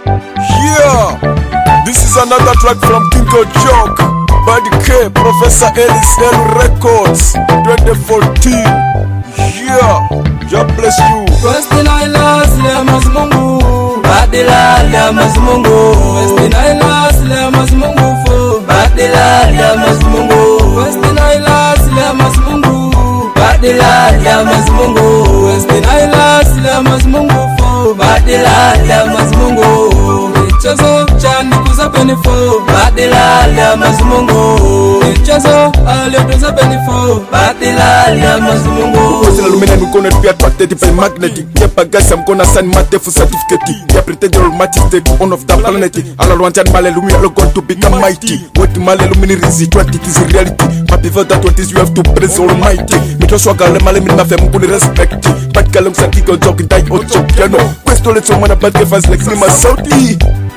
Yeah, this is another track from Kinko Joke, Buddy K, Professor Ellis L Records, 2014. Yeah, God bless you. Westina ilas le mazmungu, badila le mazmungu. Westina ilas le mazmungu fo, badila le mazmungu. Westina ilas le mazmungu, badila le mazmungu. Westina ilas le mazmungu fo, badila le mazmungu. Chazo chani kuza benefo, badila le mazmungu. Chazo ale kuza benefo, badila le mazmungu. Kosela lumena mikono pia attracted by magnetic. Yeah, bagasa mkona sign mate for certificate. Yeah, pretend you're majestic on of the planet. Ala wanjan male lumi alo going to become mighty. What male lumini rizi 20 is reality. But before that what is you have to praise almighty. Mito swagale male minma fe mkuni respect. But kalong sa kiko joke die ocho piano. Questo le somana bad fans like Sima Saudi.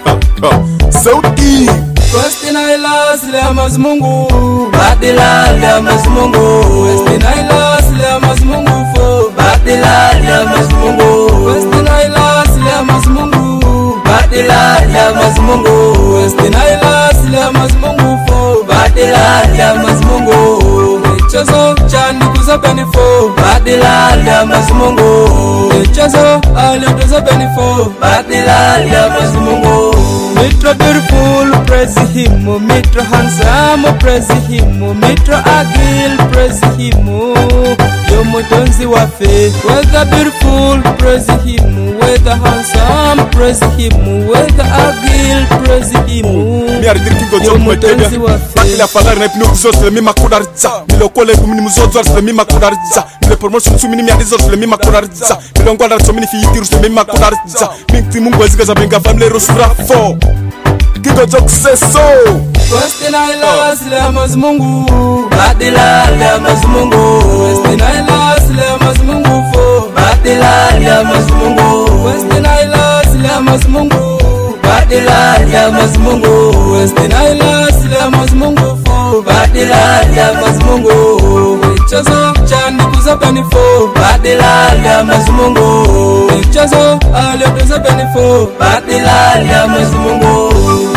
Saudi. Westina ilas le mazmungu, badila le mazmungu. Westina ilas le mazmungu fo, badila le mazmungu. Westina ilas le mazmungu, badila le mazmungu. Westina ilas le mazmungu fo, badila le mazmungu. Chazo chani kuza benefo, badila le mazmungu. Chazo ale kuza benefo, badila le mazmungu. Mitra beautiful, praise him. Mitra handsome, praise him. Mitra agil, praise him. Yo mutonzi wafe. Whether beautiful, praise him. Whether handsome, praise him. Whether agil, praise him. Mi ardirki go job mwetebia. Bakila falari na ipinu kuzos le mima kudaritza. Milo kole kumini muzozors le mima kudaritza. Mile promotion sumini mi adizors le mima kudaritza. Milo ngwala somini fi yitirus le mima kudaritza. Minti mungu weziga za benga family rosura 4. Kinko Joke says so. Westina ilas le mazmungu, badila le mazmungu. Westina ilas le mazmungu fo, badila le mazmungu. Westina ilas le mazmungu, badila le mazmungu. Westina ilas le mazmungu fo, badila le mazmungu. Chazo chani kuza benefo, badila le mazmungu. Chazo ale kuza benefo, badila le mazmungu.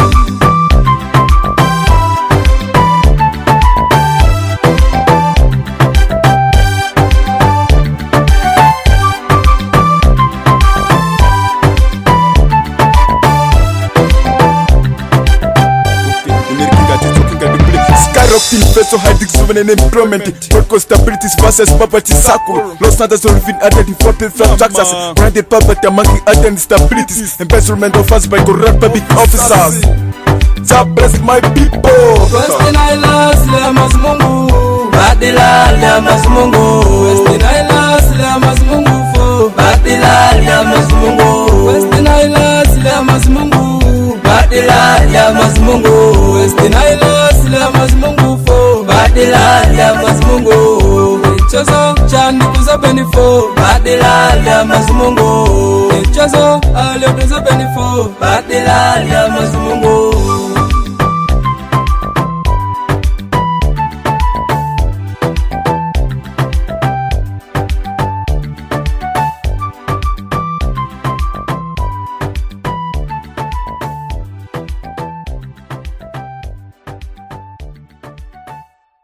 Skyrocketing face so high dick souvenir employment. Broadcast stabilities versus poverty circle. Lost not as solving identity from taxes. Branded poverty among the other instabilities. Embezzlement of us by corrupt public officers. God bless my people. Westina ilas le mazmungu, badila le mazmungu. Westina ilas le mazmungu fo, badila le mazmungu. Westina ilas le mazmungu, badila le mazmungu. Westina ilas le mazmungu fo, badila le mazmungu. Chazo chani kuza benefo, badila le mazmungu. Chazo ale kuza benefo, badila le mazmungu.